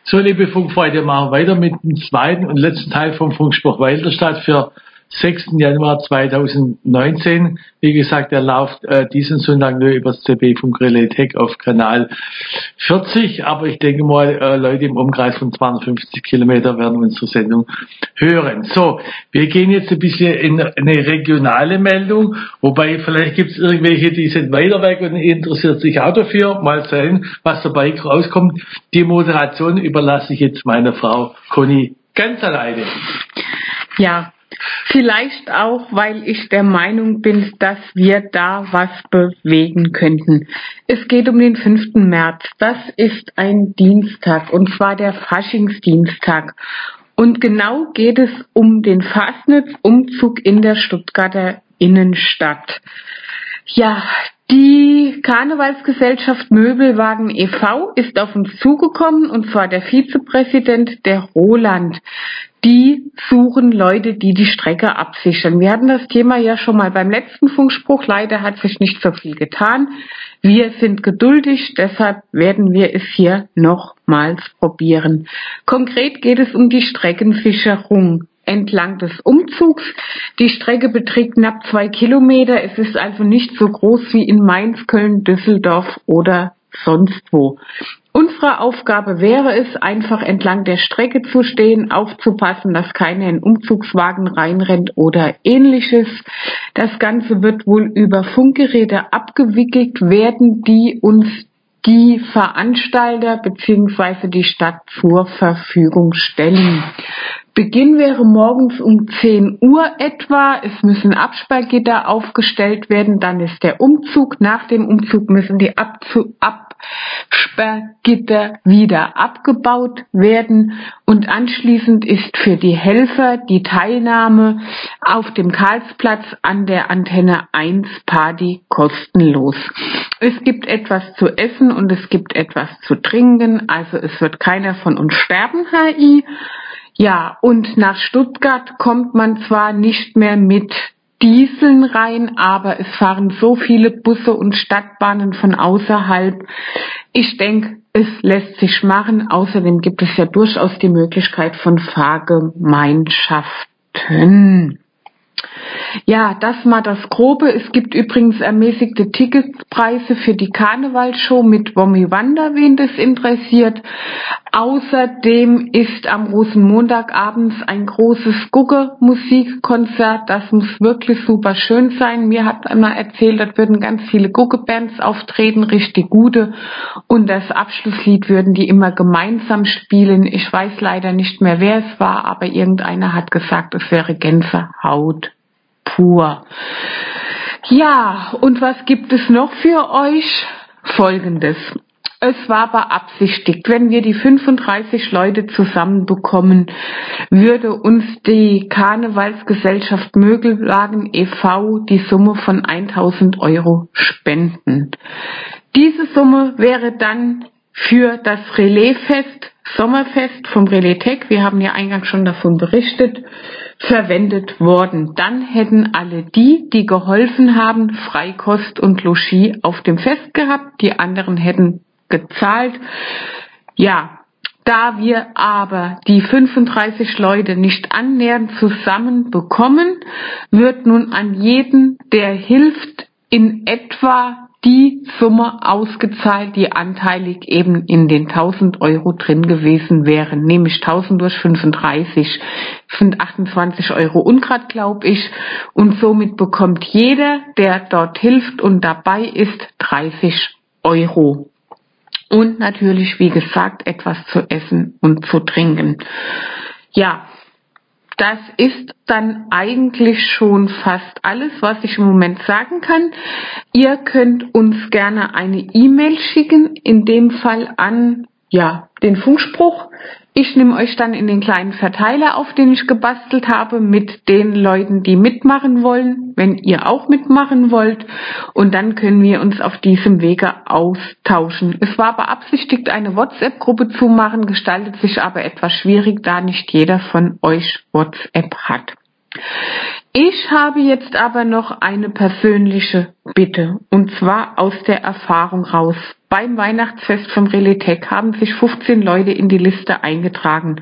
So, liebe Funkfreunde, machen wir weiter mit dem zweiten und letzten Teil vom Funkspruch Walterstadt für 6. Januar 2019. Wie gesagt, er läuft diesen Sonntag nur über das CB Funkrelais Tech auf Kanal 40. Aber ich denke mal, Leute im Umkreis von 250 Kilometer werden unsere Sendung hören. So, wir gehen jetzt ein bisschen in eine regionale Meldung, wobei vielleicht gibt es irgendwelche, die sind weiter weg und interessiert sich auch dafür. Mal sehen, was dabei rauskommt. Die Moderation überlasse ich jetzt meiner Frau Conny ganz alleine. Ja, vielleicht auch, weil ich der Meinung bin, dass wir da was bewegen könnten. Es geht um den 5. März. Das ist ein Dienstag, und zwar der Faschingsdienstag. Und genau geht es um den Fastnet-Umzug in der Stuttgarter Innenstadt. Ja, die Karnevalsgesellschaft Möbelwagen e.V. ist auf uns zugekommen, und zwar der Vizepräsident, der Roland. Die suchen Leute, die die Strecke absichern. Wir hatten das Thema ja schon mal beim letzten Funkspruch. Leider hat sich nicht so viel getan. Wir sind geduldig, deshalb werden wir es hier nochmals probieren. Konkret geht es um die Streckensicherung entlang des Umzugs. Die Strecke beträgt knapp 2 Kilometer. Es ist also nicht so groß wie in Mainz, Köln, Düsseldorf oder sonst wo. Unsere Aufgabe wäre es, einfach entlang der Strecke zu stehen, aufzupassen, dass keiner in Umzugswagen reinrennt oder ähnliches. Das Ganze wird wohl über Funkgeräte abgewickelt werden, die uns die Veranstalter bzw. die Stadt zur Verfügung stellen. Beginn wäre morgens um 10 Uhr etwa. Es müssen Absperrgitter aufgestellt werden. Dann ist der Umzug. Nach dem Umzug müssen die Absperrgitter wieder abgebaut werden. Und anschließend ist für die Helfer die Teilnahme auf dem Karlsplatz an der Antenne 1 Party kostenlos. Es gibt etwas zu essen und es gibt etwas zu trinken. Also es wird keiner von uns sterben, HI. Ja, und nach Stuttgart kommt man zwar nicht mehr mit Dieseln rein, aber es fahren so viele Busse und Stadtbahnen von außerhalb. Ich denke, es lässt sich machen. Außerdem gibt es ja durchaus die Möglichkeit von Fahrgemeinschaften. Ja, das mal das Grobe. Es gibt übrigens ermäßigte Ticketpreise für die Karnevalsshow mit Wommi Wanda, wen das interessiert. Außerdem ist am Rosenmontagabends ein großes Gugge-Musikkonzert. Das muss wirklich super schön sein. Mir hat einmal erzählt, dort würden ganz viele Gugge-Bands auftreten, richtig gute. Und das Abschlusslied würden die immer gemeinsam spielen. Ich weiß leider nicht mehr, wer es war, aber irgendeiner hat gesagt, es wäre Gänsehaut pur. Ja, und was gibt es noch für euch? Folgendes. Es war beabsichtigt, wenn wir die 35 Leute zusammenbekommen, würde uns die Karnevalsgesellschaft Möbelwagen e.V. die Summe von 1.000 € spenden. Diese Summe wäre dann für das Relaisfest, Sommerfest vom Relais Tech, wir haben ja eingangs schon davon berichtet, verwendet worden. Dann hätten alle die, die geholfen haben, Freikost und Logis auf dem Fest gehabt, die anderen hätten gezahlt. Ja, da wir aber die 35 Leute nicht annähernd zusammen bekommen, wird nun an jeden, der hilft, in etwa die Summe ausgezahlt, die anteilig eben in den 1.000 € drin gewesen wären, nämlich 1.000 durch 35 sind 28 € Ungrad, glaube ich, und somit bekommt jeder, der dort hilft und dabei ist, 30 €. Und natürlich, wie gesagt, etwas zu essen und zu trinken. Ja, das ist dann eigentlich schon fast alles, was ich im Moment sagen kann. Ihr könnt uns gerne eine E-Mail schicken, in dem Fall an den Funkspruch. Ich nehme euch dann in den kleinen Verteiler auf, den ich gebastelt habe, mit den Leuten, die mitmachen wollen, wenn ihr auch mitmachen wollt. Und dann können wir uns auf diesem Wege austauschen. Es war beabsichtigt, eine WhatsApp-Gruppe zu machen, gestaltet sich aber etwas schwierig, da nicht jeder von euch WhatsApp hat. Ich habe jetzt aber noch eine persönliche Bitte, und zwar aus der Erfahrung raus. beim Weihnachtsfest vom Reletech haben sich 15 Leute in die Liste eingetragen.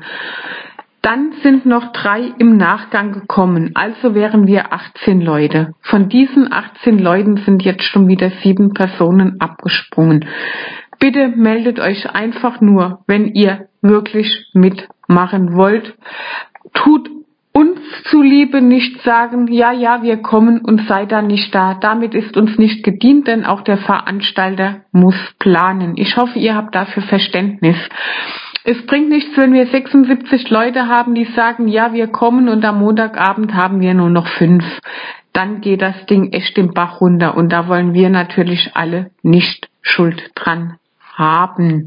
Dann sind noch 3 im Nachgang gekommen, also wären wir 18 Leute. Von diesen 18 Leuten sind jetzt schon wieder 7 Personen abgesprungen. Bitte meldet euch einfach nur, wenn ihr wirklich mitmachen wollt. Tut uns zuliebe nicht sagen, ja, wir kommen und seid da nicht da. Damit ist uns nicht gedient, denn auch der Veranstalter muss planen. Ich hoffe, ihr habt dafür Verständnis. Es bringt nichts, wenn wir 76 Leute haben, die sagen, ja, wir kommen und am Montagabend haben wir nur noch 5. Dann geht das Ding echt den Bach runter und da wollen wir natürlich alle nicht Schuld dran haben.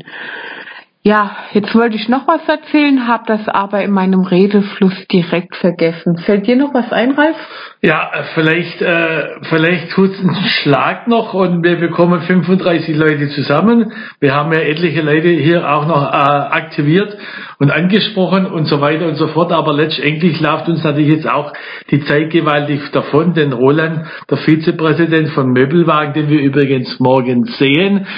Ja, jetzt wollte ich noch was erzählen, habe das aber in meinem Redefluss direkt vergessen. Fällt dir noch was ein, Ralf? Ja, vielleicht tut's einen Schlag noch und wir bekommen 35 Leute zusammen. Wir haben ja etliche Leute hier auch noch aktiviert und angesprochen und so weiter und so fort. Aber letztendlich läuft uns natürlich jetzt auch die Zeit gewaltig davon, denn Roland, der Vizepräsident von Möbelwagen, den wir übrigens morgen sehen,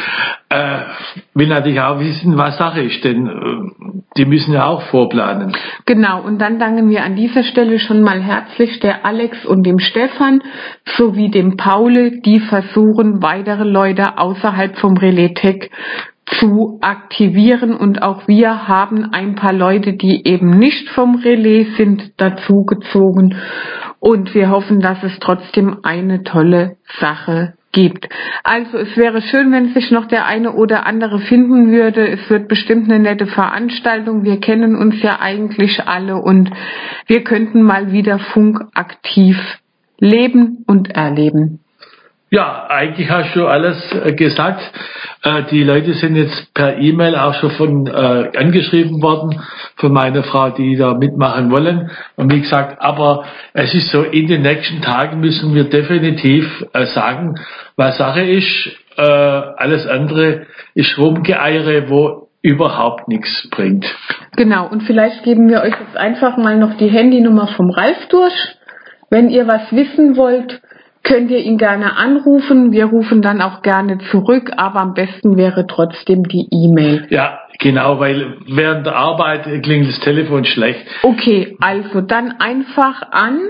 will natürlich auch wissen, was Sache ist, denn die müssen ja auch vorplanen. Genau, und dann danken wir an dieser Stelle schon mal herzlich der Alex und dem Stefan sowie dem Paul, die versuchen, weitere Leute außerhalb vom Reletech zu aktivieren, und auch wir haben ein paar Leute, die eben nicht vom Relais sind, dazugezogen, und wir hoffen, dass es trotzdem eine tolle Sache gibt. Also es wäre schön, wenn sich noch der eine oder andere finden würde. Es wird bestimmt eine nette Veranstaltung. Wir kennen uns ja eigentlich alle und wir könnten mal wieder funkaktiv leben und erleben. Ja, eigentlich hast du alles gesagt. Die Leute sind jetzt per E-Mail auch schon angeschrieben worden von meiner Frau, die da mitmachen wollen. Und wie gesagt, aber es ist so, in den nächsten Tagen müssen wir definitiv sagen, was Sache ist. Alles andere ist Rumgeeiere, wo überhaupt nichts bringt. Genau, und vielleicht geben wir euch jetzt einfach mal noch die Handynummer vom Ralf durch. Wenn ihr was wissen wollt, könnt ihr ihn gerne anrufen. Wir rufen dann auch gerne zurück, aber am besten wäre trotzdem die E-Mail. Ja, genau, weil während der Arbeit klingt das Telefon schlecht. Okay, also dann einfach an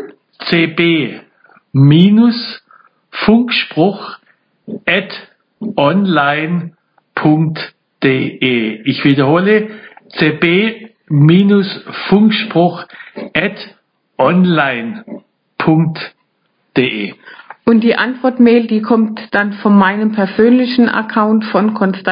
cb-funkspruch@online.de. Ich wiederhole, cb-funkspruch@online.de. Und die Antwortmail, die kommt dann von meinem persönlichen Account von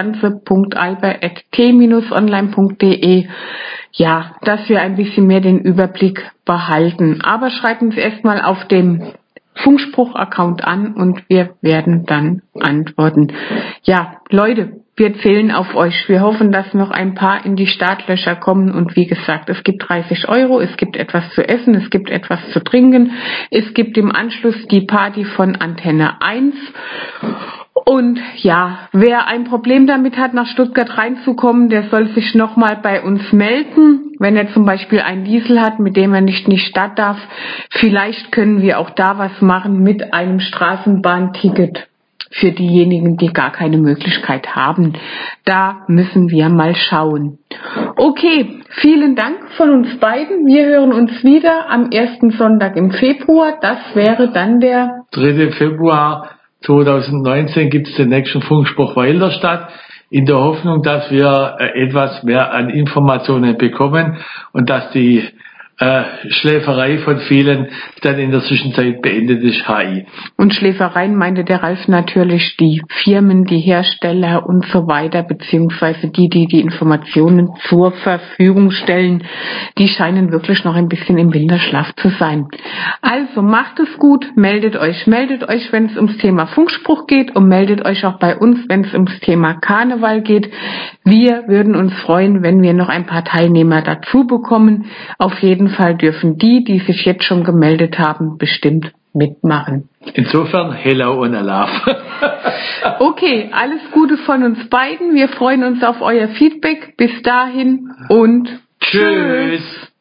constanze.alber@t-online.de. Ja, dass wir ein bisschen mehr den Überblick behalten. Aber schreibt uns erstmal auf dem Funkspruch-Account an und wir werden dann antworten. Ja, Leute, wir zählen auf euch. Wir hoffen, dass noch ein paar in die Startlöcher kommen. Und wie gesagt, es gibt 30 €, es gibt etwas zu essen, es gibt etwas zu trinken. Es gibt im Anschluss die Party von Antenne 1. Und ja, wer ein Problem damit hat, nach Stuttgart reinzukommen, der soll sich nochmal bei uns melden. Wenn er zum Beispiel einen Diesel hat, mit dem er nicht in die Stadt darf, vielleicht können wir auch da was machen mit einem Straßenbahnticket für diejenigen, die gar keine Möglichkeit haben. Da müssen wir mal schauen. Okay, vielen Dank von uns beiden. Wir hören uns wieder am ersten Sonntag im Februar. Das wäre dann der 3. Februar 2019 gibt es den nächsten Funkspruch Weilerstadt, in der Hoffnung, dass wir etwas mehr an Informationen bekommen und dass die Schläferei von vielen dann in der Zwischenzeit beendet ist. HI. Und Schläfereien meinte der Ralf natürlich die Firmen, die Hersteller und so weiter, beziehungsweise die Informationen zur Verfügung stellen. Die scheinen wirklich noch ein bisschen im Winterschlaf zu sein. Also macht es gut, meldet euch, wenn es ums Thema Funkspruch geht, und meldet euch auch bei uns, wenn es ums Thema Karneval geht. Wir würden uns freuen, wenn wir noch ein paar Teilnehmer dazu bekommen. Auf jeden Fall dürfen die sich jetzt schon gemeldet haben, bestimmt mitmachen. Insofern, hello und alaf. Okay, alles Gute von uns beiden. Wir freuen uns auf euer Feedback. Bis dahin und Tschüss.